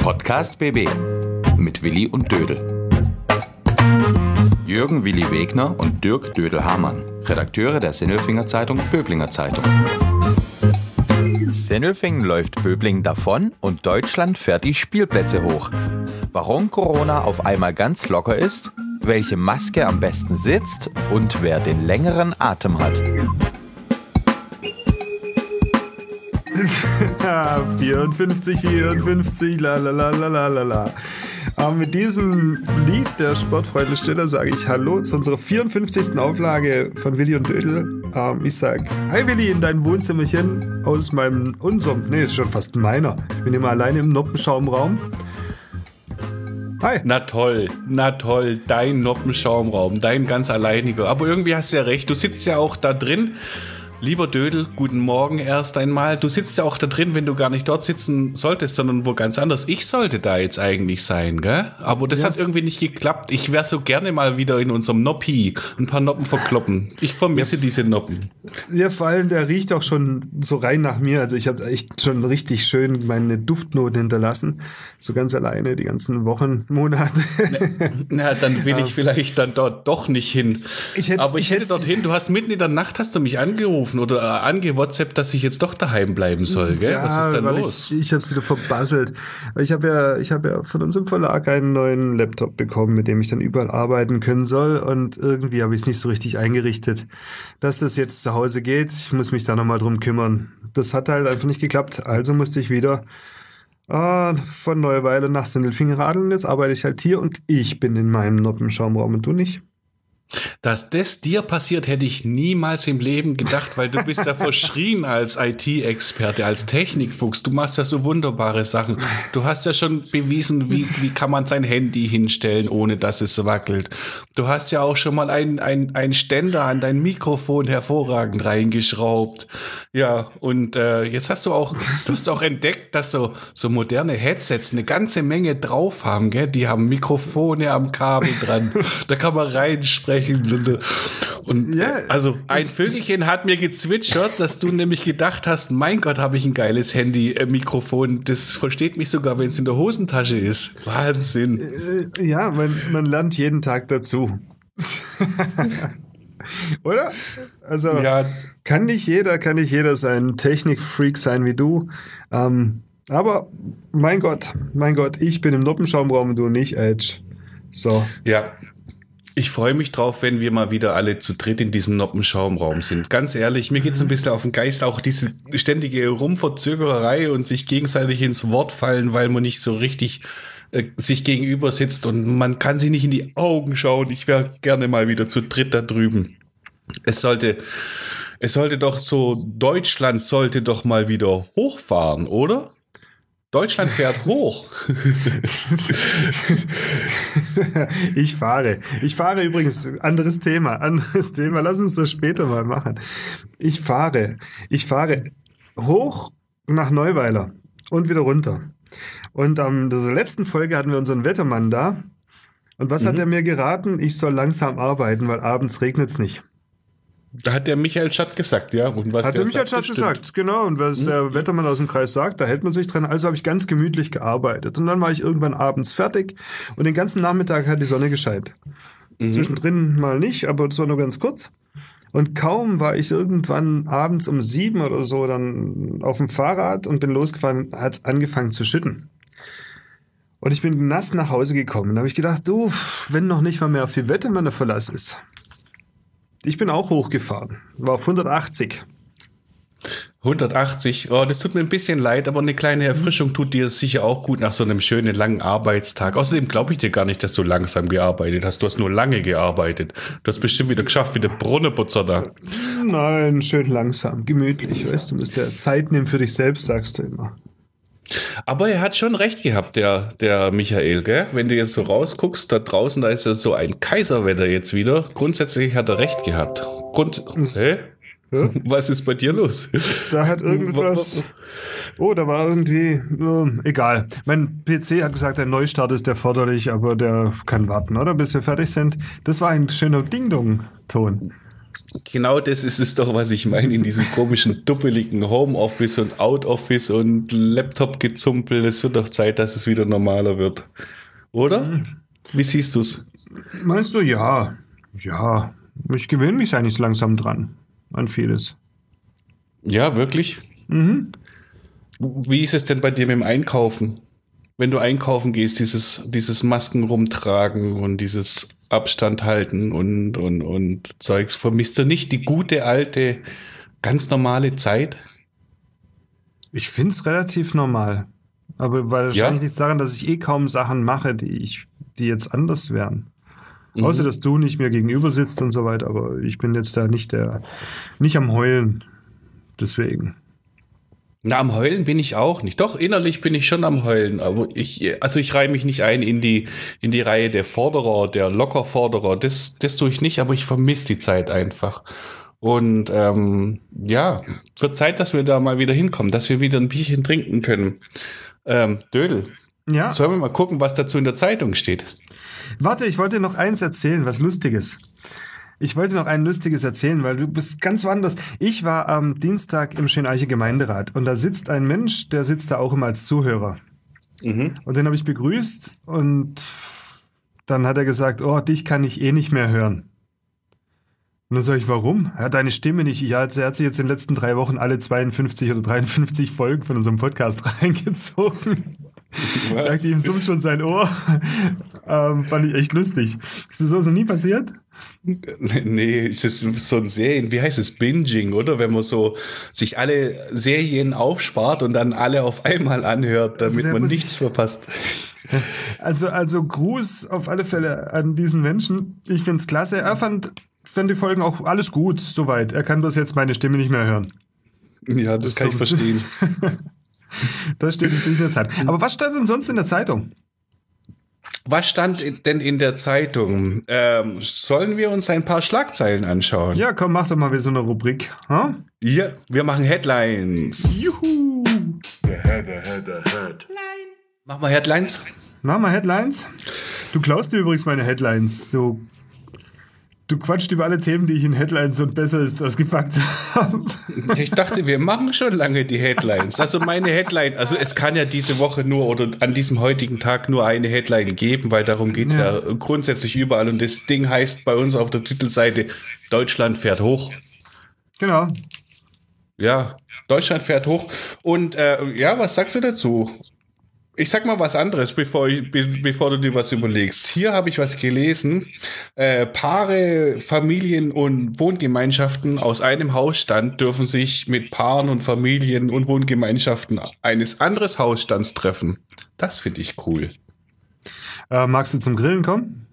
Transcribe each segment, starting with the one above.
Podcast BB mit Willi und Dödel. Jürgen Willi Wegner und Dirk Dödel-Hamann, Redakteure der Sindelfinger Zeitung Böblinger Zeitung. Sindelfingen läuft Böblingen davon und Deutschland fährt die Spielplätze hoch. Warum Corona auf einmal ganz locker ist, welche Maske am besten sitzt und wer den längeren Atem hat. 54, la la la la la la la. Mit diesem Lied der Sportfreunde Stiller sage ich Hallo zu unserer 54. Auflage von Willi und Dödel. Ich sage Hi Willi in dein Wohnzimmerchen aus ist schon fast meiner. Ich bin immer alleine im Noppenschaumraum. Hi. Na toll, dein Noppenschaumraum, dein ganz alleiniger. Aber irgendwie hast du ja recht, du sitzt ja auch da drin. Lieber Dödel, guten Morgen erst einmal. Du sitzt ja auch da drin, wenn du gar nicht dort sitzen solltest, sondern wo ganz anders. Ich sollte da jetzt eigentlich sein, gell? Aber das hat irgendwie nicht geklappt. Ich wäre so gerne mal wieder in unserem Noppi ein paar Noppen verkloppen. Ich vermisse diese Noppen. Ja, vor allem, der riecht auch schon so rein nach mir. Also ich habe echt schon richtig schön meine Duftnoten hinterlassen. So ganz alleine die ganzen Wochen, Monate. Na, dann will ich vielleicht dann dort doch nicht hin. Ich hätte dorthin. Du hast mitten in der Nacht hast du mich angerufen oder angewhatsappt, dass ich jetzt doch daheim bleiben soll, gell? Ja, was ist denn los? Ich habe es wieder verbasselt. Ich habe ja von unserem Verlag einen neuen Laptop bekommen, mit dem ich dann überall arbeiten können soll, und irgendwie habe ich es nicht so richtig eingerichtet, dass das jetzt zu Hause geht. Ich muss mich da nochmal drum kümmern. Das hat halt einfach nicht geklappt, also musste ich wieder von Neuweiler nach Sindelfingen radeln. Jetzt arbeite ich halt hier und ich bin in meinem Noppenschaumraum und du nicht. Dass das dir passiert, hätte ich niemals im Leben gedacht, weil du bist ja verschrien als IT-Experte, als Technikfuchs. Du machst ja so wunderbare Sachen. Du hast ja schon bewiesen, wie kann man sein Handy hinstellen, ohne dass es wackelt. Du hast ja auch schon mal einen Ständer an dein Mikrofon hervorragend reingeschraubt. Ja, und jetzt hast du auch entdeckt, dass so moderne Headsets eine ganze Menge drauf haben, gell? Die haben Mikrofone am Kabel dran. Da kann man reinsprechen. Und ja, also ein Vögelchen hat mir gezwitschert, dass du nämlich gedacht hast, mein Gott, habe ich ein geiles Handy-Mikrofon. Das versteht mich sogar, wenn es in der Hosentasche ist. Wahnsinn. Ja, man lernt jeden Tag dazu. Oder? Also ja. Kann nicht jeder sein Technikfreak sein wie du. Aber mein Gott, ich bin im Noppenschaumraum und du nicht, Edge. So. Ja. Ich freue mich drauf, wenn wir mal wieder alle zu dritt in diesem Noppenschaumraum sind. Ganz ehrlich, mir geht's ein bisschen auf den Geist, auch diese ständige Rumverzögererei und sich gegenseitig ins Wort fallen, weil man nicht so richtig sich gegenüber sitzt und man kann sich nicht in die Augen schauen. Ich wäre gerne mal wieder zu dritt da drüben. Deutschland sollte doch mal wieder hochfahren, oder? Deutschland fährt hoch. Ich fahre übrigens, anderes Thema. Lass uns das später mal machen. Ich fahre hoch nach Neuweiler und wieder runter. Und in der letzten Folge hatten wir unseren Wettermann da. Und was hat er mir geraten? Ich soll langsam arbeiten, weil abends regnet es nicht. Da hat der Michael Schatt gesagt, ja. Und was hat der Michael Schatt gesagt, genau. Und was der Wettermann aus dem Kreis sagt, da hält man sich dran. Also habe ich ganz gemütlich gearbeitet. Und dann war ich irgendwann abends fertig. Und den ganzen Nachmittag hat die Sonne gescheint. Zwischendrin mal nicht, aber das war nur ganz kurz. Und kaum war ich irgendwann abends um 7 oder so dann auf dem Fahrrad und bin losgefahren, hat es angefangen zu schütten. Und ich bin nass nach Hause gekommen. Da habe ich gedacht, wenn noch nicht mal mehr auf die Wettermann der Verlass ist. Ich bin auch hochgefahren, war auf 180. 180, das tut mir ein bisschen leid, aber eine kleine Erfrischung tut dir sicher auch gut nach so einem schönen, langen Arbeitstag. Außerdem glaube ich dir gar nicht, dass du langsam gearbeitet hast. Du hast nur lange gearbeitet. Du hast bestimmt wieder geschafft, wie der Brunnenputzer da. Nein, schön langsam, gemütlich. Weißt du, musst ja Zeit nehmen für dich selbst, sagst du immer. Aber er hat schon recht gehabt, der Michael, gell? Wenn du jetzt so rausguckst, da draußen, da ist ja so ein Kaiserwetter jetzt wieder. Grundsätzlich hat er recht gehabt. Hä? Ja? Was ist bei dir los? Da hat irgendwas... da war irgendwie... egal. Mein PC hat gesagt, ein Neustart ist erforderlich, aber der kann warten, oder? Bis wir fertig sind. Das war ein schöner Ding-Dong-Ton. Genau das ist es doch, was ich meine, in diesem komischen, duppeligen Homeoffice und Outoffice und Laptop-Gezumpel. Es wird doch Zeit, dass es wieder normaler wird. Oder? Wie siehst du's? Meinst du, ja. Ja, ich gewöhne mich eigentlich langsam dran. An vieles. Ja, wirklich? Wie ist es denn bei dir mit dem Einkaufen? Wenn du einkaufen gehst, dieses Masken rumtragen und dieses Abstand halten und Zeugs, vermisst du nicht die gute, alte, ganz normale Zeit? Ich finde es relativ normal. Aber wahrscheinlich liegt es daran, dass ich kaum Sachen mache, die jetzt anders wären. Außer, dass du nicht mir gegenüber sitzt und so weiter, aber ich bin jetzt da nicht am Heulen. Deswegen. Na, am Heulen bin ich auch nicht. Doch, innerlich bin ich schon am Heulen, aber ich reihe mich nicht ein in die Reihe der Forderer, der Lockerforderer. Das tue ich nicht, aber ich vermisse die Zeit einfach. Und wird Zeit, dass wir da mal wieder hinkommen, dass wir wieder ein Bierchen trinken können. Dödel, sollen wir mal gucken, was dazu in der Zeitung steht? Warte, ich wollte noch eins erzählen, was Lustiges. Ich wollte noch ein Lustiges erzählen, weil du bist ganz woanders. Ich war am Dienstag im Schöneiche Gemeinderat und da sitzt ein Mensch, der sitzt da auch immer als Zuhörer. Und den habe ich begrüßt und dann hat er gesagt, oh, dich kann ich nicht mehr hören. Und dann sage ich, warum? Ja, deine Stimme nicht. Ja, er hat sich jetzt in den letzten 3 Wochen alle 52 oder 53 Folgen von unserem Podcast reingezogen. Sagte ihm, summt schon sein Ohr. Fand ich echt lustig. Ist das so nie passiert? Nee, es ist so ein wie heißt es, Binging, oder? Wenn man so sich alle Serien aufspart und dann alle auf einmal anhört, damit man nichts verpasst. Also Gruß auf alle Fälle an diesen Menschen. Ich find's klasse. Er fand die Folgen auch alles gut, soweit. Er kann bloß jetzt meine Stimme nicht mehr hören. Ja, das kann ich verstehen. Da steht es nicht in der Zeitung. Aber was stand denn sonst in der Zeitung? Was stand denn in der Zeitung? Sollen wir uns ein paar Schlagzeilen anschauen? Ja, komm, mach doch mal wieder so eine Rubrik. Huh? Ja, wir machen Headlines. Juhu! Mach mal Headlines. Mach mal Headlines. Du klaust dir übrigens meine Headlines. Du quatscht über alle Themen, die ich in Headlines und besser ist ausgepackt habe. Ich dachte, wir machen schon lange die Headlines. Also meine Headline, also es kann ja diese Woche nur oder an diesem heutigen Tag nur eine Headline geben, weil darum geht es ja grundsätzlich überall. Und das Ding heißt bei uns auf der Titelseite, Deutschland fährt hoch. Genau. Ja, Deutschland fährt hoch. Und was sagst du dazu? Ich sag mal was anderes, bevor du dir was überlegst. Hier habe ich was gelesen. Paare, Familien und Wohngemeinschaften aus einem Hausstand dürfen sich mit Paaren und Familien und Wohngemeinschaften eines anderen Hausstands treffen. Das finde ich cool. Magst du zum Grillen kommen?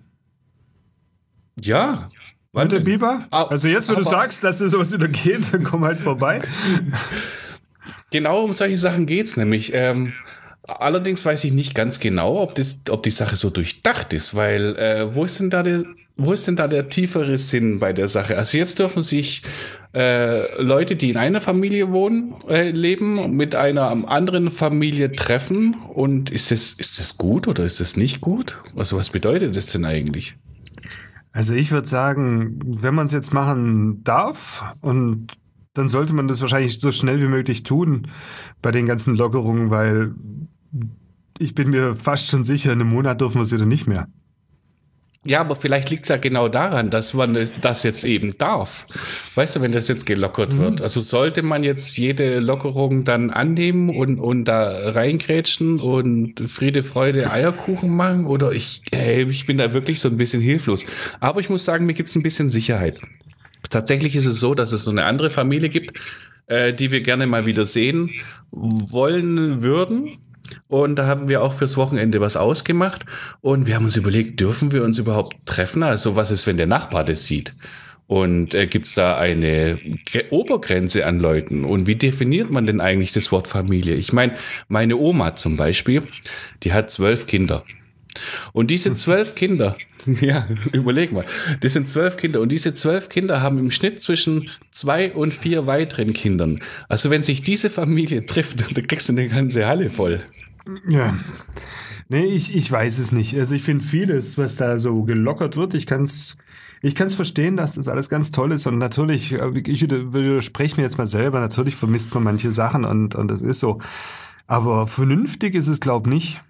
Ja. Mit der Biber? Also jetzt, wo du sagst, dass dir sowas wieder geht, dann komm halt vorbei. Genau um solche Sachen geht's nämlich. Allerdings weiß ich nicht ganz genau, ob die Sache so durchdacht ist, weil wo ist denn da der tiefere Sinn bei der Sache? Also jetzt dürfen sich Leute, die in einer Familie leben, mit einer anderen Familie treffen. Und ist das gut oder ist das nicht gut? Also was bedeutet das denn eigentlich? Also ich würde sagen, wenn man es jetzt machen darf und dann sollte man das wahrscheinlich so schnell wie möglich tun bei den ganzen Lockerungen, weil ich bin mir fast schon sicher, in einem Monat dürfen wir es wieder nicht mehr. Ja, aber vielleicht liegt es ja genau daran, dass man das jetzt eben darf. Weißt du, wenn das jetzt gelockert wird. Also sollte man jetzt jede Lockerung dann annehmen und da reingrätschen und Friede, Freude, Eierkuchen machen? Oder ich bin da wirklich so ein bisschen hilflos. Aber ich muss sagen, mir gibt es ein bisschen Sicherheit. Tatsächlich ist es so, dass es so eine andere Familie gibt, die wir gerne mal wieder sehen wollen würden. Und da haben wir auch fürs Wochenende was ausgemacht. Und wir haben uns überlegt, dürfen wir uns überhaupt treffen? Also was ist, wenn der Nachbar das sieht? Und gibt es da eine Obergrenze an Leuten? Und wie definiert man denn eigentlich das Wort Familie? Ich meine, meine Oma zum Beispiel, die hat 12 Kinder. Und diese 12 Kinder, ja, überleg mal, das sind 12 Kinder und diese 12 Kinder haben im Schnitt zwischen 2 und 4 weiteren Kindern. Also wenn sich diese Familie trifft, dann kriegst du eine ganze Halle voll. Ja, nee, ich weiß es nicht. Also ich finde vieles, was da so gelockert wird, ich kann es Ich kann es verstehen, dass das alles ganz toll ist und natürlich, ich widerspreche mir jetzt mal selber, natürlich vermisst man manche Sachen und das ist so. Aber vernünftig ist es, glaube ich, nicht.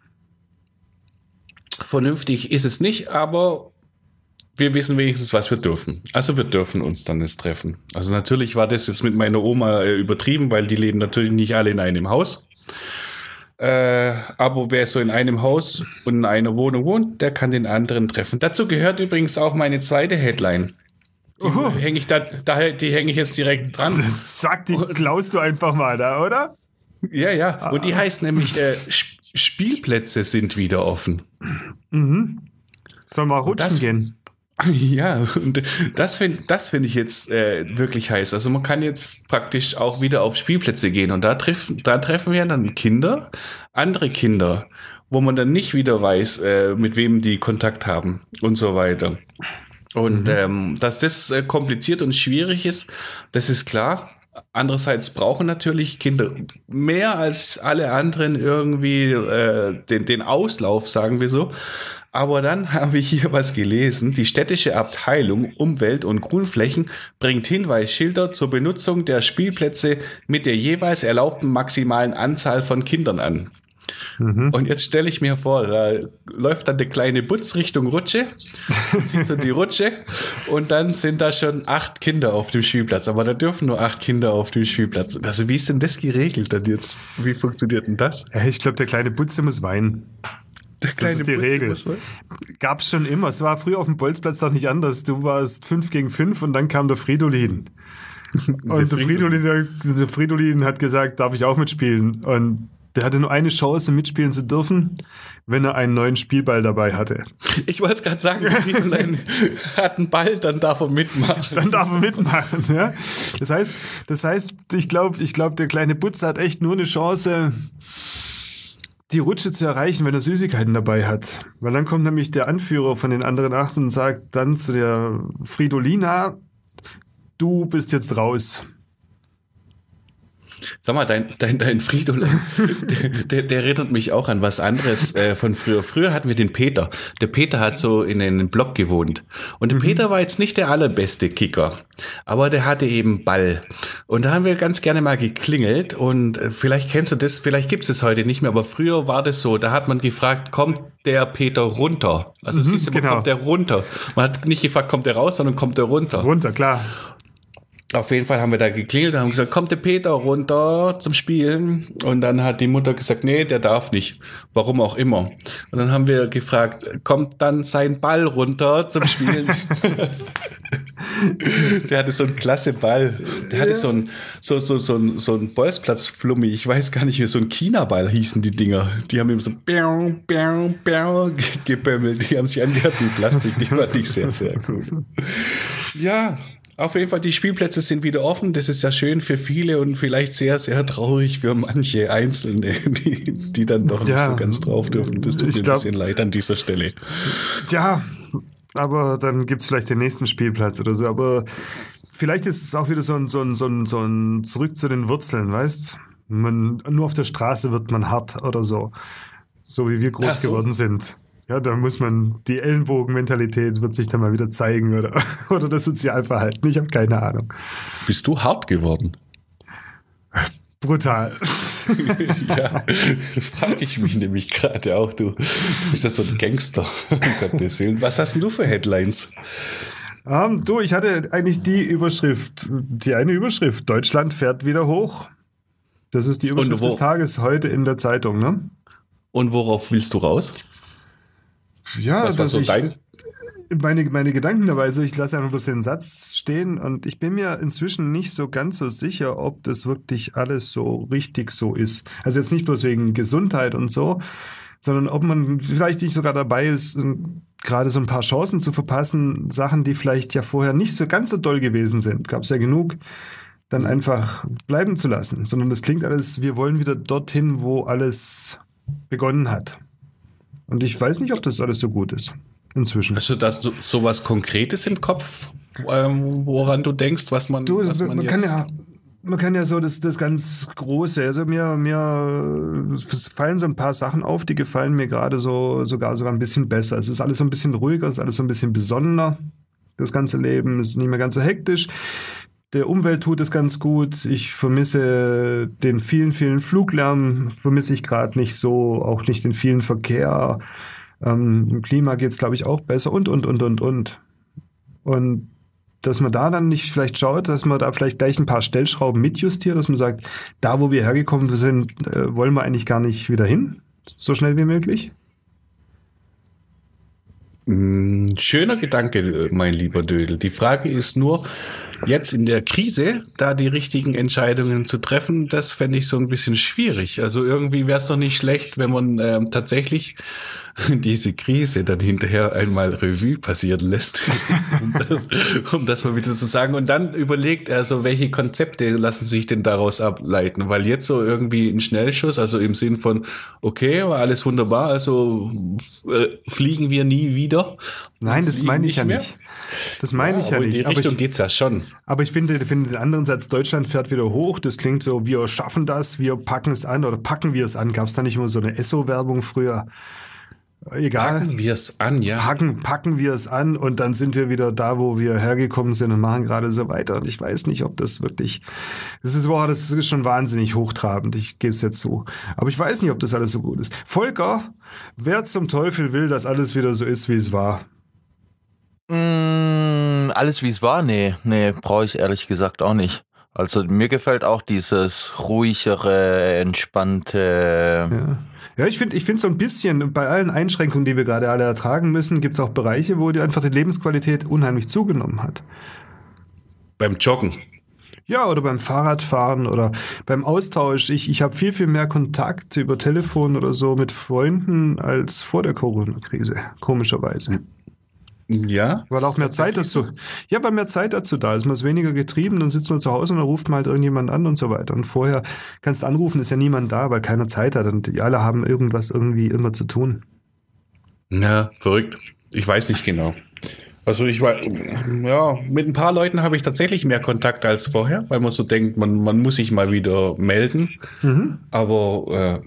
Vernünftig ist es nicht, aber wir wissen wenigstens, was wir dürfen. Also wir dürfen uns dann jetzt treffen. Also natürlich war das jetzt mit meiner Oma übertrieben, weil die leben natürlich nicht alle in einem Haus. Aber wer so in einem Haus und in einer Wohnung wohnt, der kann den anderen treffen. Dazu gehört übrigens auch meine zweite Headline. Die hänge ich jetzt direkt dran. Zack, die klaust du einfach mal da, oder? Ja. Und die heißt nämlich Spielplätze sind wieder offen. Mhm. Sollen wir rutschen gehen? Ja, und das find ich jetzt wirklich heiß. Also man kann jetzt praktisch auch wieder auf Spielplätze gehen und da treffen wir dann Kinder, andere Kinder, wo man dann nicht wieder weiß, mit wem die Kontakt haben und so weiter. Und dass das kompliziert und schwierig ist, das ist klar. Andererseits brauchen natürlich Kinder mehr als alle anderen irgendwie den Auslauf, sagen wir so. Aber dann habe ich hier was gelesen. Die städtische Abteilung Umwelt- und Grünflächen bringt Hinweisschilder zur Benutzung der Spielplätze mit der jeweils erlaubten maximalen Anzahl von Kindern an. Mhm. Und jetzt stelle ich mir vor, da läuft dann der kleine Butz Richtung Rutsche, zieht so die Rutsche und dann sind da schon 8 Kinder auf dem Spielplatz. Aber da dürfen nur 8 Kinder auf dem Spielplatz. Also wie ist denn das geregelt dann jetzt? Wie funktioniert denn das? Ja, ich glaube, der kleine Butze muss weinen. Das ist die Regel. Gab's schon immer. Es war früher auf dem Bolzplatz doch nicht anders. Du warst 5 gegen 5 und dann kam der Fridolin. Und der Fridolin hat gesagt, darf ich auch mitspielen? Und der hatte nur eine Chance, mitspielen zu dürfen, wenn er einen neuen Spielball dabei hatte. Ich wollte es gerade sagen, der Fridolin hat einen Ball, dann darf er mitmachen. Dann darf er mitmachen, ja. Das heißt, ich glaube, der kleine Butz hat echt nur eine Chance, die Rutsche zu erreichen, wenn er Süßigkeiten dabei hat. Weil dann kommt nämlich der Anführer von den anderen 8 und sagt dann zu der Fridolina, du bist jetzt raus. Sag mal, dein Fridolin, der erinnert mich auch an was anderes von früher. Früher hatten wir den Peter. Der Peter hat so in einem Block gewohnt. Und der Peter war jetzt nicht der allerbeste Kicker. Aber der hatte eben Ball. Und da haben wir ganz gerne mal geklingelt. Und vielleicht kennst du das, vielleicht gibt es es heute nicht mehr. Aber früher war das so, da hat man gefragt, kommt der Peter runter? Also siehst du, genau. Kommt der runter? Man hat nicht gefragt, kommt der raus, sondern kommt der runter? Runter, klar. Auf jeden Fall haben wir da geklingelt und haben gesagt, kommt der Peter runter zum Spielen? Und dann hat die Mutter gesagt, nee, der darf nicht. Warum auch immer. Und dann haben wir gefragt, kommt dann sein Ball runter zum Spielen? Der hatte so einen klasse Ball. Der hatte so einen Bolzplatz-Flummi. Ich weiß gar nicht, wie so ein China-Ball hießen die Dinger. Die haben ihm so gebämmelt. Die haben sich angehört wie Plastik. Die fand ich sehr, sehr cool. Ja, auf jeden Fall, die Spielplätze sind wieder offen. Das ist ja schön für viele und vielleicht sehr, sehr traurig für manche Einzelne, die dann doch nicht so ganz drauf dürfen. Das tut mir ein bisschen leid an dieser Stelle. Ja, aber dann gibt es vielleicht den nächsten Spielplatz oder so. Aber vielleicht ist es auch wieder so ein Zurück zu den Wurzeln, weißt? Nur auf der Straße wird man hart oder so. So wie wir groß geworden sind. Ja, da muss man, die Ellenbogenmentalität wird sich dann mal wieder zeigen oder das Sozialverhalten. Ich habe keine Ahnung. Bist du hart geworden? Brutal. Ja, frage ich mich nämlich gerade auch. Du bist ja so ein Gangster. Was hast denn du für Headlines? Ich hatte eigentlich die eine Überschrift. Deutschland fährt wieder hoch. Das ist die Überschrift des Tages heute in der Zeitung, ne? Und worauf willst du raus? Ja, was war so meine Gedanken dabei, also ich lasse einfach bloß den Satz stehen und ich bin mir inzwischen nicht so ganz so sicher, ob das wirklich alles so richtig so ist. Also jetzt nicht bloß wegen Gesundheit und so, sondern ob man vielleicht nicht sogar dabei ist, gerade so ein paar Chancen zu verpassen, Sachen, die vielleicht ja vorher nicht so ganz so doll gewesen sind. Gab es ja genug, dann einfach bleiben zu lassen. Sondern das klingt alles, wir wollen wieder dorthin, wo alles begonnen hat. Und ich weiß nicht, ob das alles so gut ist inzwischen. Also das so was Konkretes im Kopf, woran du denkst, was man kann ja so das ganz Große, also mir fallen so ein paar Sachen auf, die gefallen mir gerade sogar ein bisschen besser. Es ist alles so ein bisschen ruhiger, es ist alles so ein bisschen besonnener. das ganze Leben. Es ist nicht mehr ganz so hektisch. Der Umwelt tut es ganz gut. Ich vermisse den vielen, vielen Fluglärm, vermisse ich gerade nicht so, auch nicht den vielen Verkehr. Im Klima geht es, glaube ich, auch besser und. Und dass man da dann nicht vielleicht schaut, dass man da vielleicht gleich ein paar Stellschrauben mitjustiert, dass man sagt, da wo wir hergekommen sind, wollen wir eigentlich gar nicht wieder hin, so schnell wie möglich. Schöner Gedanke, mein lieber Dödel. Die Frage ist nur, jetzt in der Krise, da die richtigen Entscheidungen zu treffen, das fände ich so ein bisschen schwierig. Also irgendwie wäre es doch nicht schlecht, wenn man tatsächlich diese Krise dann hinterher einmal Revue passieren lässt, um das mal wieder zu sagen. Und dann überlegt er so, welche Konzepte lassen sich denn daraus ableiten? Weil jetzt so irgendwie ein Schnellschuss, also im Sinn von, okay, war alles wunderbar, also fliegen wir nie wieder. Nein, das meine ich ja mehr. nicht. Das meine ich ja nicht. In die Richtung geht's ja schon. Aber ich finde den anderen Satz, Deutschland fährt wieder hoch, das klingt so, wir schaffen das, wir packen es an oder packen wir es an. Gab es da nicht immer so eine Esso-Werbung früher? Egal. Packen wir es an, ja. Packen wir es an und dann sind wir wieder da, wo wir hergekommen sind und machen gerade so weiter. Und ich weiß nicht, ob das wirklich, das ist schon wahnsinnig hochtrabend, ich gebe es jetzt zu. Aber ich weiß nicht, ob das alles so gut ist. Volker, wer zum Teufel will, dass alles wieder so ist, wie es war? Alles wie es war? Nee, brauche ich ehrlich gesagt auch nicht. Also mir gefällt auch dieses ruhigere, entspannte. Ja, ich finde so ein bisschen, bei allen Einschränkungen, die wir gerade alle ertragen müssen, gibt es auch Bereiche, wo die einfach die Lebensqualität unheimlich zugenommen hat. Beim Joggen. Ja, oder beim Fahrradfahren oder beim Austausch. Ich habe viel, viel mehr Kontakt über Telefon oder so mit Freunden als vor der Corona-Krise, komischerweise. Ja. Weil auch mehr Zeit dazu. Ja, weil mehr Zeit dazu da ist. Man ist weniger getrieben, dann sitzt man zu Hause und dann ruft man halt irgendjemand an und so weiter. Und vorher kannst du anrufen, ist ja niemand da, weil keiner Zeit hat. Und die alle haben irgendwas irgendwie immer zu tun. Na, verrückt. Ich weiß nicht genau. Also mit ein paar Leuten habe ich tatsächlich mehr Kontakt als vorher, weil man so denkt, man muss sich mal wieder melden. Mhm. Aber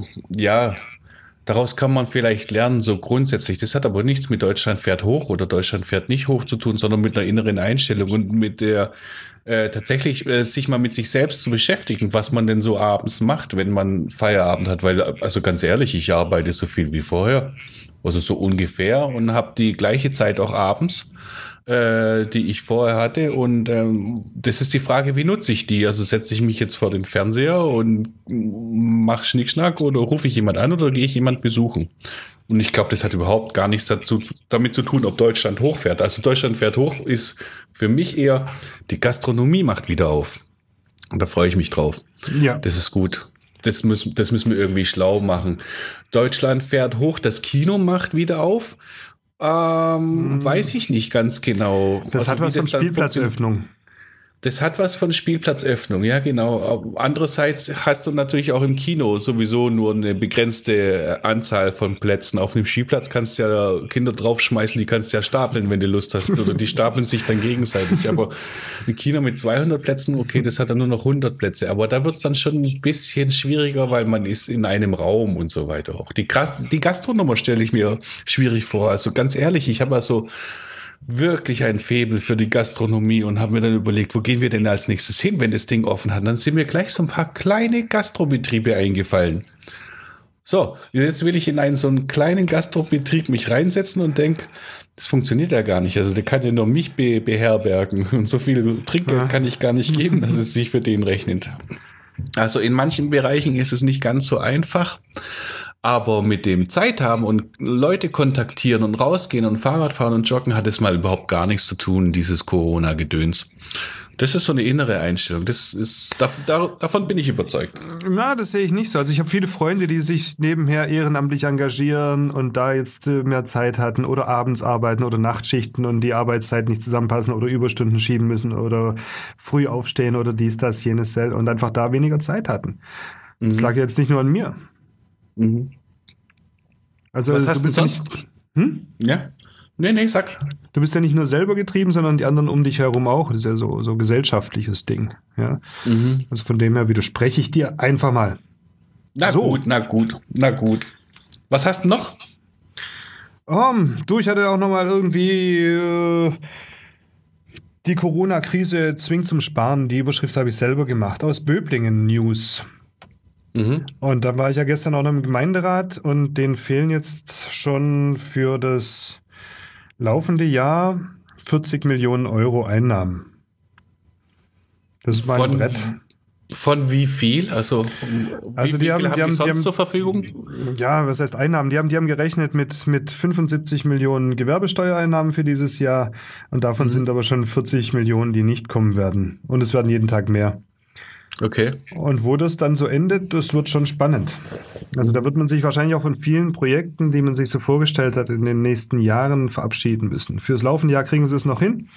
daraus kann man vielleicht lernen, so grundsätzlich. Das hat aber nichts mit Deutschland fährt hoch oder Deutschland fährt nicht hoch zu tun, sondern mit einer inneren Einstellung und mit der tatsächlich sich mal mit sich selbst zu beschäftigen, was man denn so abends macht, wenn man Feierabend hat. Weil, also ganz ehrlich, ich arbeite so viel wie vorher, also so ungefähr und habe die gleiche Zeit auch abends, die ich vorher hatte. Und das ist die Frage, wie nutze ich die? Also setze ich mich jetzt vor den Fernseher und mache Schnickschnack oder rufe ich jemand an oder gehe ich jemand besuchen? Und ich glaube, das hat überhaupt gar nichts damit zu tun, ob Deutschland hochfährt. Also Deutschland fährt hoch ist für mich eher, die Gastronomie macht wieder auf. Und da freue ich mich drauf. Ja. Das ist gut. Das müssen wir irgendwie schlau machen. Deutschland fährt hoch, das Kino macht wieder auf. Weiß ich nicht ganz genau. Das hat was von Spielplatzöffnung. Das hat was von Spielplatzöffnung, ja genau. Andererseits hast du natürlich auch im Kino sowieso nur eine begrenzte Anzahl von Plätzen. Auf einem Spielplatz kannst du ja Kinder draufschmeißen, die kannst du ja stapeln, wenn du Lust hast. Oder die stapeln sich dann gegenseitig. Aber ein Kino mit 200 Plätzen, okay, das hat dann nur noch 100 Plätze. Aber da wird es dann schon ein bisschen schwieriger, weil man ist in einem Raum und so weiter. Auch die Gastronummer stelle ich mir schwierig vor. Also ganz ehrlich, ich habe also wirklich ein Faible für die Gastronomie und habe mir dann überlegt, wo gehen wir denn als nächstes hin, wenn das Ding offen hat. Dann sind mir gleich so ein paar kleine Gastrobetriebe eingefallen. So, jetzt will ich in so einen kleinen Gastrobetrieb mich reinsetzen und denke, das funktioniert ja gar nicht. Also der kann ja nur mich beherbergen und so viel Trinkgeld kann ich gar nicht geben, dass es sich für den rechnet. Also in manchen Bereichen ist es nicht ganz so einfach. Aber mit dem Zeit haben und Leute kontaktieren und rausgehen und Fahrrad fahren und joggen hat es mal überhaupt gar nichts zu tun, dieses Corona-Gedöns. Das ist so eine innere Einstellung. Davon bin ich überzeugt. Na, das sehe ich nicht so. Also ich habe viele Freunde, die sich nebenher ehrenamtlich engagieren und da jetzt mehr Zeit hatten oder abends arbeiten oder Nachtschichten und die Arbeitszeit nicht zusammenpassen oder Überstunden schieben müssen oder früh aufstehen oder dies, das, jenes und einfach da weniger Zeit hatten. Mhm. Das lag jetzt nicht nur an mir. Mhm. Also was hast du bist du sonst? Ja? Nee, sag. Du bist ja nicht nur selber getrieben, sondern die anderen um dich herum auch. Das ist ja so gesellschaftliches Ding. Ja? Mhm. Also von dem her widerspreche ich dir einfach mal. Na gut. Was hast du noch? Ich hatte auch noch mal irgendwie Die Corona-Krise zwingt zum Sparen. Die Überschrift habe ich selber gemacht. Aus Böblingen News. Und da war ich ja gestern auch noch im Gemeinderat und denen fehlen jetzt schon für das laufende Jahr 40 Millionen Euro Einnahmen. Das ist mein Brett. Von wie viel? Also die haben sonst zur Verfügung? Ja, was heißt Einnahmen? Die haben gerechnet mit 75 Millionen Gewerbesteuereinnahmen für dieses Jahr und davon sind aber schon 40 Millionen, die nicht kommen werden. Und es werden jeden Tag mehr. Okay. Und wo das dann so endet, das wird schon spannend. Also da wird man sich wahrscheinlich auch von vielen Projekten, die man sich so vorgestellt hat, in den nächsten Jahren verabschieden müssen. Fürs laufende Jahr kriegen sie es noch hin.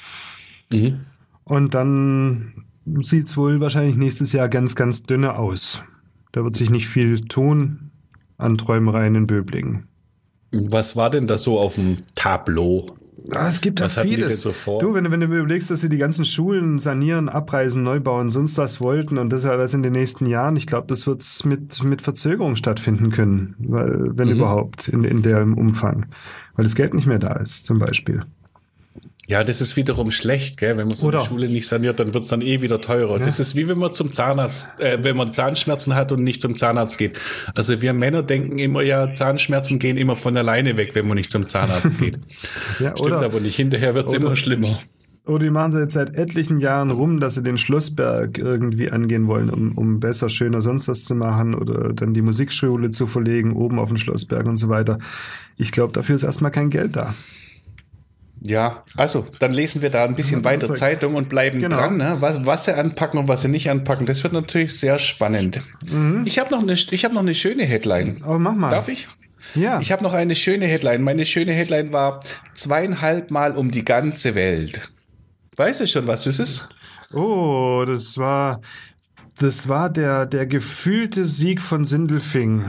Und dann sieht es wohl wahrscheinlich nächstes Jahr ganz, ganz dünne aus. Da wird sich nicht viel tun an Träumereien in Böblingen. Was war denn da so auf dem Tableau? Es gibt da vieles. So vor? Du, wenn du überlegst, dass sie die ganzen Schulen sanieren, abreißen, neu bauen, sonst was wollten und das alles in den nächsten Jahren, ich glaube, das wird mit Verzögerung stattfinden können, wenn überhaupt, in dem Umfang. Weil das Geld nicht mehr da ist, zum Beispiel. Ja, das ist wiederum schlecht, gell? Wenn man so eine Schule nicht saniert, dann wird es dann wieder teurer. Ja. Das ist wie wenn man zum Zahnarzt, wenn man Zahnschmerzen hat und nicht zum Zahnarzt geht. Also wir Männer denken immer, ja, Zahnschmerzen gehen immer von alleine weg, wenn man nicht zum Zahnarzt geht. Ja, stimmt aber nicht. Hinterher wird es immer schlimmer. Oder die machen sie jetzt seit etlichen Jahren rum, dass sie den Schlossberg irgendwie angehen wollen, um besser, schöner, sonst was zu machen oder dann die Musikschule zu verlegen, oben auf den Schlossberg und so weiter. Ich glaube, dafür ist erstmal kein Geld da. Ja, also dann lesen wir da ein bisschen weiter Zeitung und bleiben dran, ne? Was sie anpacken und was sie nicht anpacken. Das wird natürlich sehr spannend. Ich habe noch eine schöne Headline. Oh, mach mal. Darf ich? Ja. Ich habe noch eine schöne Headline. Meine schöne Headline war 2,5 Mal um die ganze Welt. Weißt du schon, was das ist? Oh, das war der gefühlte Sieg von Sindelfing.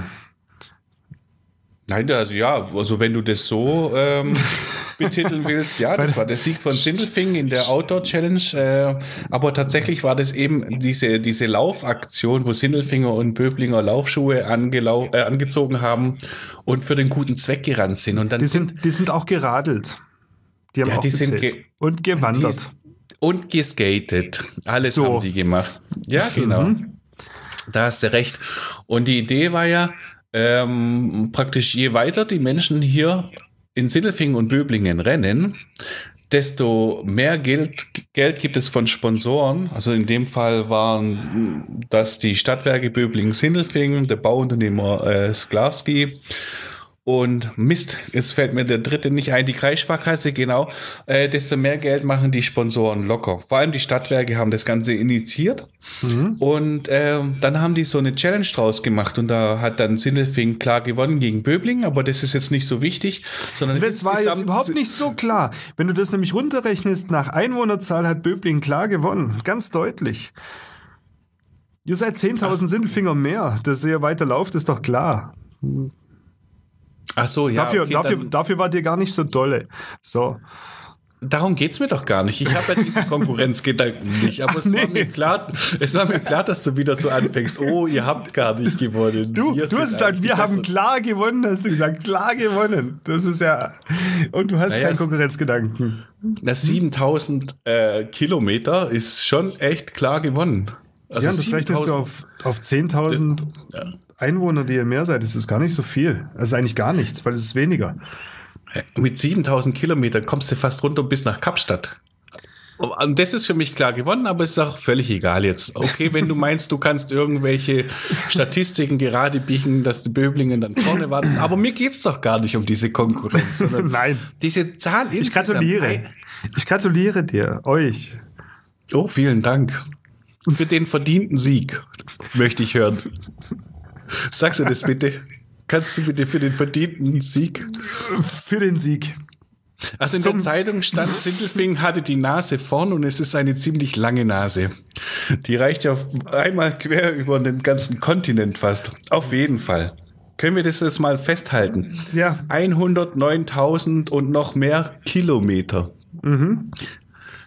Nein, also wenn du das so betiteln willst, ja, das war der Sieg von Sindelfingen in der Outdoor-Challenge, aber tatsächlich war das eben diese Laufaktion, wo Sindelfinger und Böblinger Laufschuhe angezogen haben und für den guten Zweck gerannt sind. Und dann die sind auch geradelt. Die haben auch und gewandert. Und geskatet. Alles haben die gemacht. Ja, genau. Da hast du recht. Und die Idee war ja, praktisch je weiter die Menschen hier in Sindelfingen und Böblingen rennen, desto mehr Geld gibt es von Sponsoren. Also in dem Fall waren das die Stadtwerke Böblingen-Sindelfingen, der Bauunternehmer Sklarski und Mist, jetzt fällt mir der dritte nicht ein, die Kreissparkasse, genau, desto mehr Geld machen die Sponsoren locker. Vor allem die Stadtwerke haben das Ganze initiiert und dann haben die so eine Challenge draus gemacht und da hat dann Sindelfingen klar gewonnen gegen Böblingen, aber das ist jetzt nicht so wichtig, sondern das war jetzt überhaupt nicht so klar. Wenn du das nämlich runterrechnest, nach Einwohnerzahl hat Böblingen klar gewonnen, ganz deutlich. Ihr seid 10.000 Sindelfinger mehr, dass ihr weiter lauft, ist doch klar. Ach so, ja. Dafür war dir gar nicht so dolle. So. Darum geht's mir doch gar nicht. Ich habe ja diesen Konkurrenzgedanken nicht. Aber es war mir klar, dass du wieder so anfängst. Oh, ihr habt gar nicht gewonnen. Du hast gesagt, wir haben klar gewonnen, hast du gesagt. Klar gewonnen. Das ist ja... Und du hast keinen Konkurrenzgedanken. Das 7.000 Kilometer ist schon echt klar gewonnen. Also ja, das rechnest du auf 10.000... Einwohner, die ihr mehr seid, ist das gar nicht so viel. Also eigentlich gar nichts, weil es ist weniger. Mit 7.000 Kilometern kommst du fast runter bis nach Kapstadt. Und das ist für mich klar gewonnen, aber es ist auch völlig egal jetzt. Okay, wenn du meinst, du kannst irgendwelche Statistiken gerade biegen, dass die Böblingen dann vorne waren. Aber mir geht's doch gar nicht um diese Konkurrenz. Sondern nein. Diese Zahl Ich gratuliere dir, euch. Oh, vielen Dank. Für den verdienten Sieg möchte ich hören. Sagst du das bitte? Kannst du bitte für den verdienten Sieg? Für den Sieg. Also in der Zeitung stand, Sindelfingen hatte die Nase vorn und es ist eine ziemlich lange Nase. Die reicht ja einmal quer über den ganzen Kontinent fast. Auf jeden Fall. Können wir das jetzt mal festhalten? Ja. 109.000 und noch mehr Kilometer.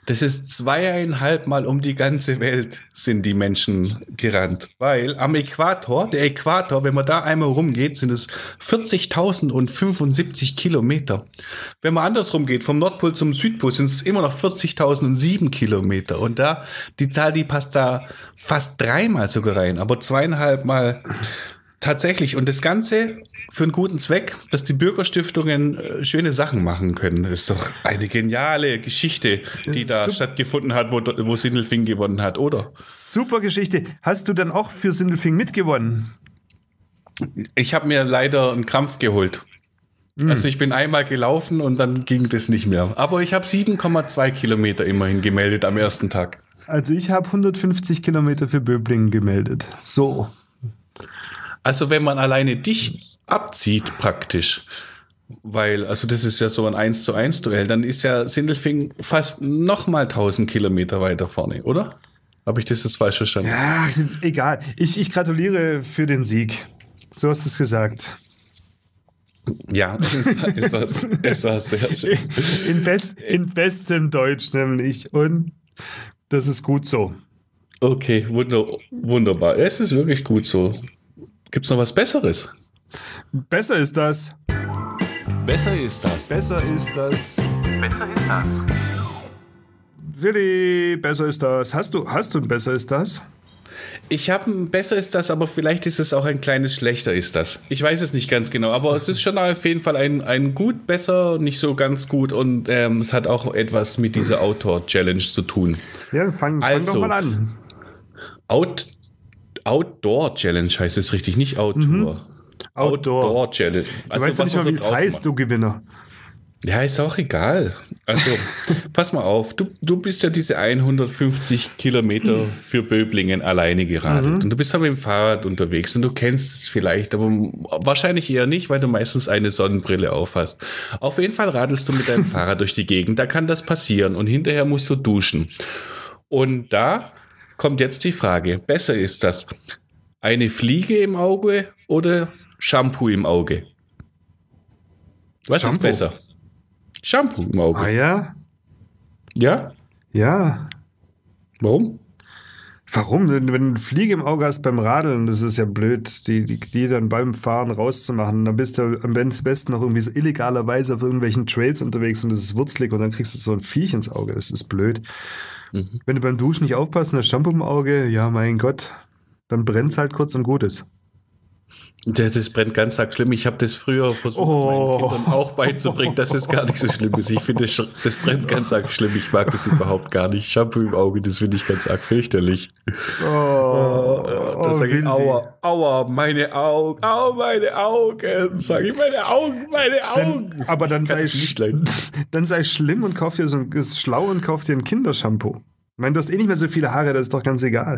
Das ist 2,5 Mal um die ganze Welt sind die Menschen gerannt. Weil am Äquator, der Äquator, wenn man da einmal rumgeht, sind es 40.075 Kilometer. Wenn man andersrum geht, vom Nordpol zum Südpol, sind es immer noch 40.007 Kilometer. Und da, die Zahl, die passt da fast 3-mal sogar rein, aber 2,5 Mal tatsächlich. Und das Ganze für einen guten Zweck, dass die Bürgerstiftungen schöne Sachen machen können. Das ist doch eine geniale Geschichte, die da stattgefunden hat, wo Sindelfingen gewonnen hat, oder? Super Geschichte. Hast du dann auch für Sindelfingen mitgewonnen? Ich habe mir leider einen Krampf geholt. Also ich bin einmal gelaufen und dann ging das nicht mehr. Aber ich habe 7,2 Kilometer immerhin gemeldet am ersten Tag. Also ich habe 150 Kilometer für Böblingen gemeldet. So. Also wenn man alleine dich abzieht praktisch, weil, also das ist ja so ein 1:1 Duell, dann ist ja Sindelfingen fast nochmal 1000 Kilometer weiter vorne, oder? Habe ich das jetzt falsch verstanden? Ja, egal. Ich gratuliere für den Sieg. So hast du es gesagt. Ja, es war sehr schön. In bestem Deutsch nämlich. Und das ist gut so. Okay, wunderbar. Es ist wirklich gut so. Gibt's noch was Besseres? Besser ist das. Besser ist das. Besser ist das. Besser ist das. Willi, besser ist das. Hast du ein Besser ist das? Ich habe ein Besser ist das, aber vielleicht ist es auch ein kleines Schlechter ist das. Ich weiß es nicht ganz genau, aber es ist schon auf jeden Fall ein gut, besser, nicht so ganz gut und es hat auch etwas mit dieser Outdoor-Challenge zu tun. Ja, fang doch mal an. Outdoor-Challenge heißt es richtig, nicht Outdoor. Outdoor-Challenge. Du weißt ja nicht mal, wie es heißt, du Gewinner. Ja, ist auch egal. Also, pass mal auf, du bist ja diese 150 Kilometer für Böblingen alleine geradelt. Und du bist aber mit dem Fahrrad unterwegs und du kennst es vielleicht, aber wahrscheinlich eher nicht, weil du meistens eine Sonnenbrille aufhast. Auf jeden Fall radelst du mit deinem Fahrrad durch die Gegend, da kann das passieren und hinterher musst du duschen. Und da kommt jetzt die Frage, besser ist das eine Fliege im Auge oder Shampoo im Auge? Was ist besser? Shampoo im Auge. Ah ja? Ja? Ja. Warum? Wenn du eine Fliege im Auge hast beim Radeln, das ist ja blöd, die dann beim Fahren rauszumachen. Dann bist du am besten noch irgendwie so illegalerweise auf irgendwelchen Trails unterwegs und das ist wurzlig und dann kriegst du so ein Viech ins Auge. Das ist blöd. Wenn du beim Duschen nicht aufpasst und das Shampoo im Auge, ja mein Gott, dann brennt es halt kurz und gut ist. Das brennt ganz arg schlimm. Ich habe das früher versucht, meinen Kindern auch beizubringen, dass es gar nicht so schlimm ist. Ich finde, das brennt ganz arg schlimm. Ich mag das überhaupt gar nicht. Shampoo im Auge, das finde ich ganz arg fürchterlich. Da sage ich, aua, meine Augen, meine Augen. Sage ich, meine Augen. Aber dann sei schlimm und kauf dir ist schlau und kauf dir ein Kindershampoo. Ich meine, du hast eh nicht mehr so viele Haare, das ist doch ganz egal.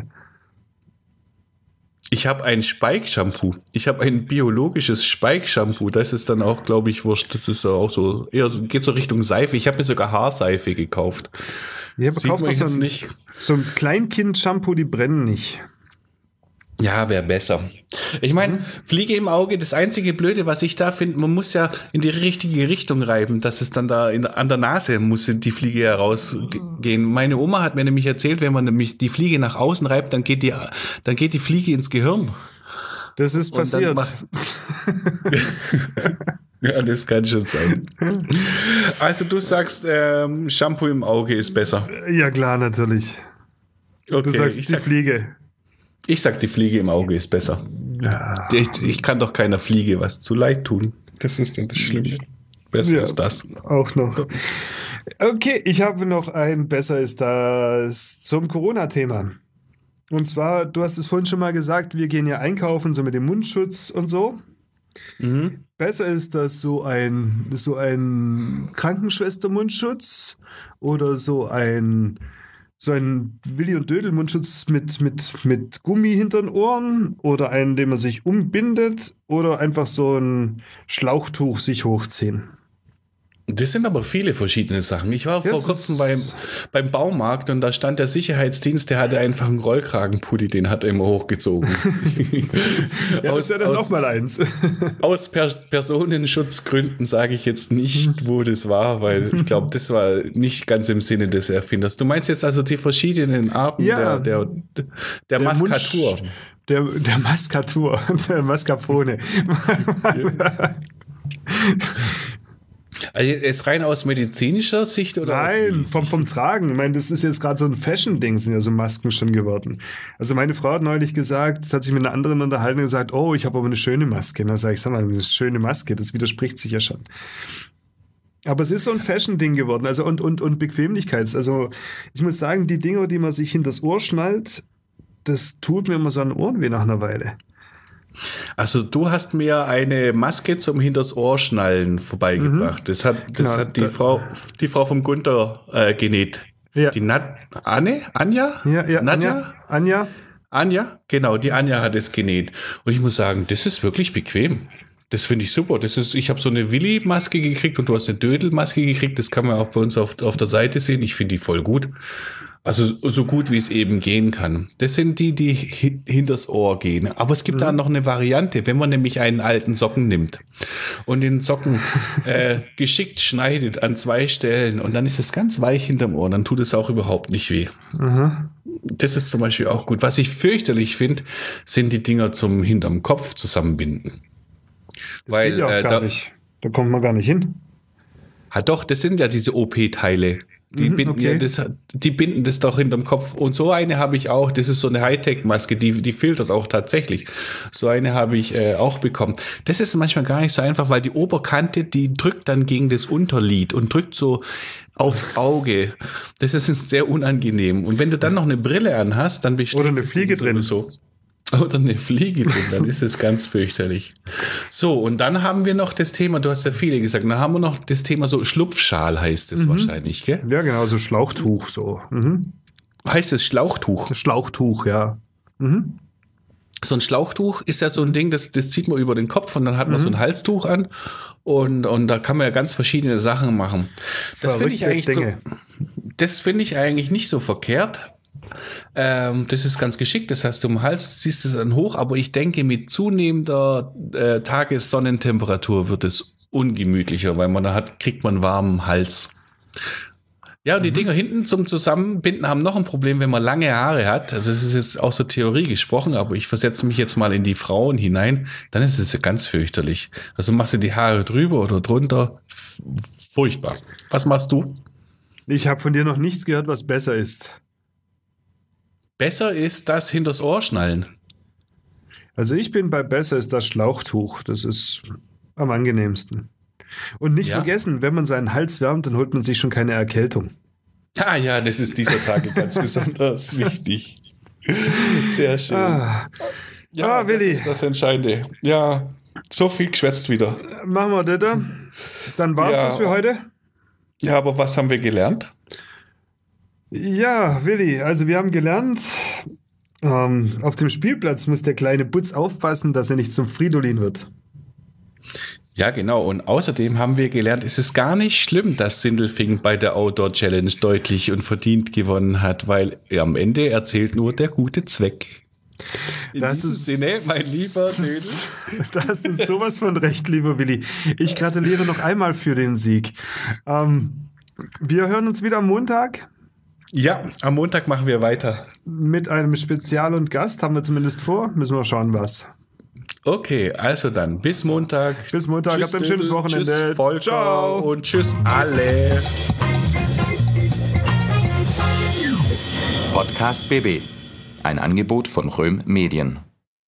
Ich habe ein Speik-Shampoo. Ich habe ein biologisches Speik-Shampoo. Das ist dann auch, glaube ich, wurscht. Das ist auch so, eher so, geht so Richtung Seife. Ich habe mir sogar Haarseife gekauft. Ich habe gekauft so ein Kleinkind-Shampoo, die brennen nicht. Ja, wäre besser. Ich meine, Fliege im Auge, das einzige Blöde, was ich da finde, man muss ja in die richtige Richtung reiben, dass es dann da an der Nase muss die Fliege herausgehen. Meine Oma hat mir nämlich erzählt, wenn man nämlich die Fliege nach außen reibt, dann geht die Fliege ins Gehirn. Das ist passiert. Ja, das kann schon sein. Also du sagst, Shampoo im Auge ist besser. Ja klar, natürlich. Okay, du sagst die Fliege. Ich sag, die Fliege im Auge ist besser. Ja. Ich kann doch keiner Fliege was zu leid tun. Das ist dann das Schlimme. Besser ist das. Auch noch. Okay, ich habe noch ein Besser ist das zum Corona-Thema. Und zwar, du hast es vorhin schon mal gesagt, wir gehen ja einkaufen, so mit dem Mundschutz und so. Besser ist das so ein Krankenschwester-Mundschutz oder so ein Willi- und Dödel-Mundschutz mit Gummi hinter den Ohren oder einen, den man sich umbindet oder einfach so ein Schlauchtuch sich hochziehen. Das sind aber viele verschiedene Sachen. Ich war vor kurzem beim Baumarkt und da stand der Sicherheitsdienst, der hatte einfach einen Rollkragenpulli, den hat er immer hochgezogen. Ja, das ist ja dann nochmal eins. Aus Personenschutzgründen sage ich jetzt nicht, wo das war, weil ich glaube, das war nicht ganz im Sinne des Erfinders. Du meinst jetzt also die verschiedenen Arten der Maskatur. Der Maskatur, der Mascarpone. Also jetzt rein aus medizinischer Sicht oder? Nein, vom Tragen. Ich meine, das ist jetzt gerade so ein Fashion-Ding, sind ja so Masken schon geworden. Also meine Frau hat neulich gesagt, hat sich mit einer anderen unterhalten und gesagt, oh, ich habe aber eine schöne Maske. Und dann sage ich, sag mal, eine schöne Maske, das widerspricht sich ja schon. Aber es ist so ein Fashion-Ding geworden, also und Bequemlichkeits. Also ich muss sagen, die Dinger, die man sich hinters Ohr schnallt, das tut mir immer so an den Ohren weh nach einer Weile. Also du hast mir eine Maske zum hinters Ohr schnallen vorbeigebracht. Das hat die Frau vom Gunther genäht. Ja. Die Anja? Ja, Nadja? Anja, genau, die Anja hat es genäht. Und ich muss sagen, das ist wirklich bequem. Das finde ich super. Ich habe so eine Willi-Maske gekriegt und du hast eine Dödel-Maske gekriegt. Das kann man auch bei uns auf der Seite sehen. Ich finde die voll gut. Also so gut, wie es eben gehen kann. Das sind die hinters Ohr gehen. Aber es gibt da noch eine Variante, wenn man nämlich einen alten Socken nimmt und den Socken geschickt schneidet an 2 Stellen und dann ist es ganz weich hinterm Ohr, dann tut es auch überhaupt nicht weh. Mhm. Das ist zum Beispiel auch gut. Was ich fürchterlich finde, sind die Dinger zum hinterm Kopf zusammenbinden. Das geht ja auch gar nicht. Da kommt man gar nicht hin. Doch, das sind ja diese OP-Teile. Die binden das doch hinterm Kopf. Und so eine habe ich auch. Das ist so eine Hightech-Maske, die filtert auch tatsächlich. So eine habe ich auch bekommen. Das ist manchmal gar nicht so einfach, weil die Oberkante, die drückt dann gegen das Unterlid und drückt so aufs Auge. Das ist sehr unangenehm. Und wenn du dann noch eine Brille anhast, dann besteht oder eine Fliege drin. So. Oder eine Fliege drin, dann ist es ganz fürchterlich. So, und dann haben wir noch das Thema, du hast ja viele gesagt, dann haben wir noch das Thema so Schlupfschal heißt es wahrscheinlich, gell? Ja, genau, so Schlauchtuch so. Mhm. Heißt es Schlauchtuch? Schlauchtuch, ja. Mhm. So ein Schlauchtuch ist ja so ein Ding, das zieht man über den Kopf und dann hat man so ein Halstuch an und da kann man ja ganz verschiedene Sachen machen. Das finde ich eigentlich nicht so verkehrt. Das ist ganz geschickt, das heißt, du am Hals ziehst es dann hoch, aber ich denke, mit zunehmender Tagessonnentemperatur wird es ungemütlicher, weil kriegt man warmen Hals. Ja, und die Dinger hinten zum Zusammenbinden haben noch ein Problem, wenn man lange Haare hat. Also es ist jetzt aus der Theorie gesprochen, aber ich versetze mich jetzt mal in die Frauen hinein, dann ist es ganz fürchterlich. Also machst du die Haare drüber oder drunter, furchtbar. Was machst du? Ich habe von dir noch nichts gehört, was besser ist. Besser ist das hinters Ohr schnallen. Also ich bin bei besser ist das Schlauchtuch. Das ist am angenehmsten. Und nicht vergessen, wenn man seinen Hals wärmt, dann holt man sich schon keine Erkältung. Ja, das ist dieser Tage ganz besonders wichtig. Sehr schön. Willi. Das ist das Entscheidende. Ja, so viel geschwätzt wieder. Machen wir das. Dann war's das für heute. Ja, aber was haben wir gelernt? Ja, Willi, also wir haben gelernt, auf dem Spielplatz muss der kleine Butz aufpassen, dass er nicht zum Fridolin wird. Ja, genau. Und außerdem haben wir gelernt, es ist gar nicht schlimm, dass Sindelfingen bei der Outdoor Challenge deutlich und verdient gewonnen hat, weil am Ende erzählt nur der gute Zweck. In diesem Sinne, mein lieber Dödel. Da hast du sowas von recht, lieber Willi. Ich gratuliere noch einmal für den Sieg. Wir hören uns wieder am Montag. Ja, am Montag machen wir weiter. Mit einem Spezial und Gast haben wir zumindest vor. Müssen wir schauen, was. Okay, also dann bis Montag. Bis Montag, tschüss, habt ein schönes Wochenende. Tschüss, Volker. Ciao. Und tschüss alle. Podcast BB. Ein Angebot von Röhm Medien.